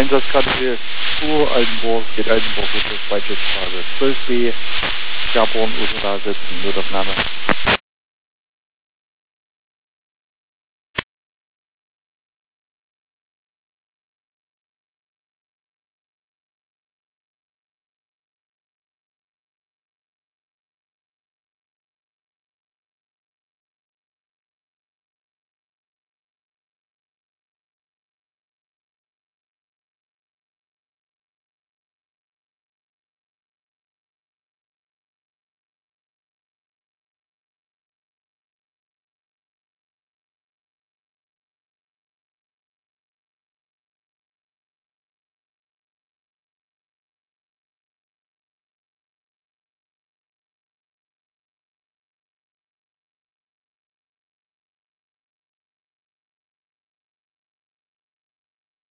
Einsatzkarte zu Altenburg, geht Altenburg Route 2 Schiffsphase 12B, Scherborn, Ursula setzen, Notaufnahme.